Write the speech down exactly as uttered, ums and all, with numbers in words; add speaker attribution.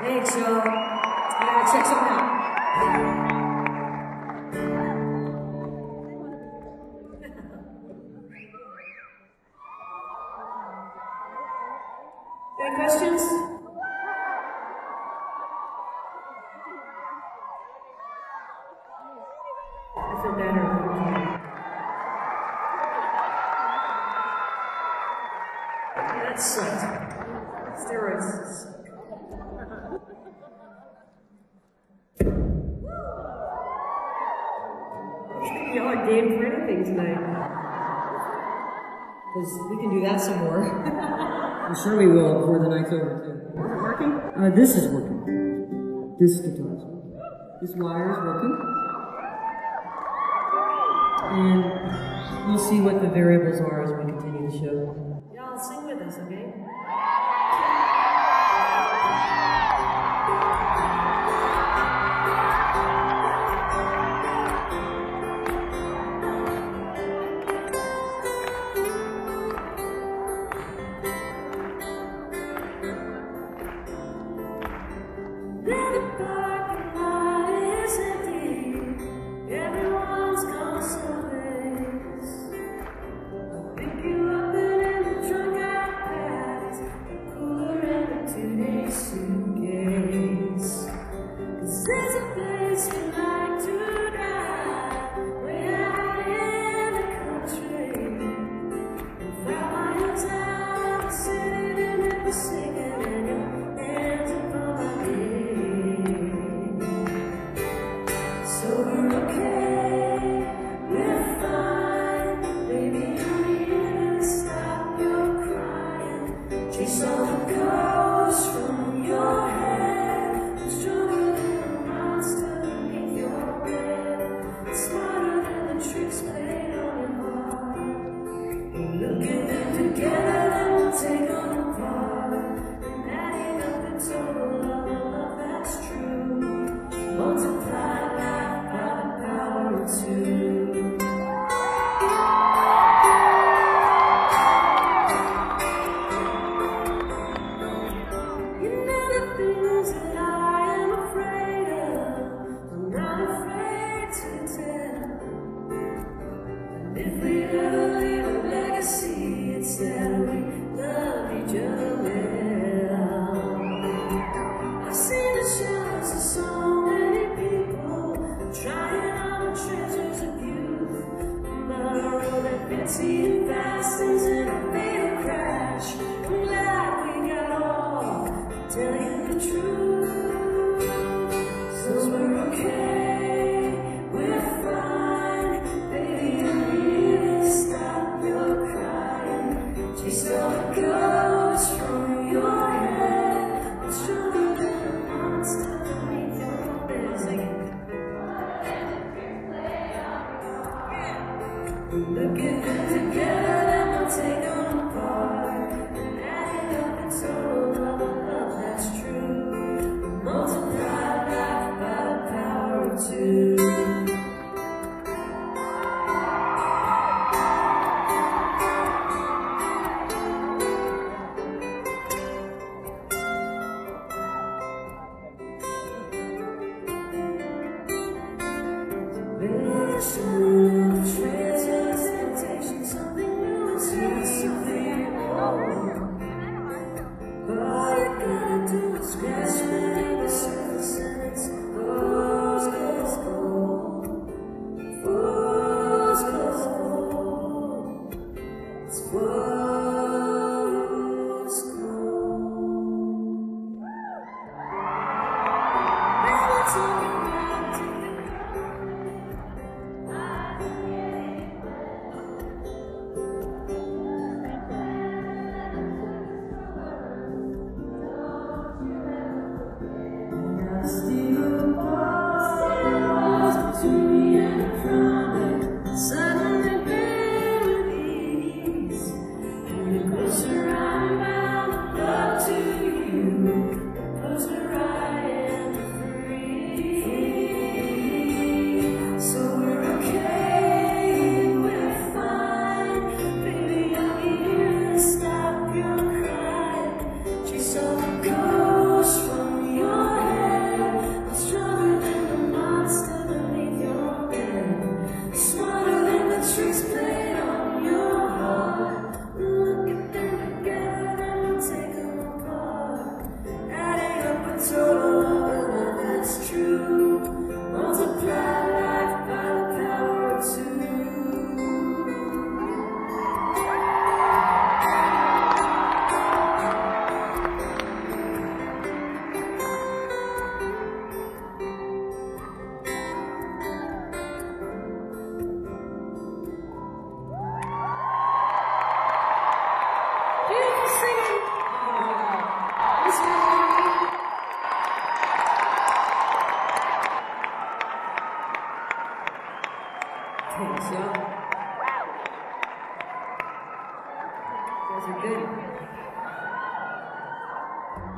Speaker 1: Thanks, y'all. Yeah, check something out. Any questions? I feel better. That sucked. Steroids suck. Y'all are game for anything tonight. Because we can do that some more.
Speaker 2: I'm sure we will before the night's over, too.
Speaker 1: Is it working?
Speaker 2: Uh, this is working. This guitar is working. This wire is working. And we'll see what the variables are as we continue the show.
Speaker 1: Y'all sing with us, okay?
Speaker 3: This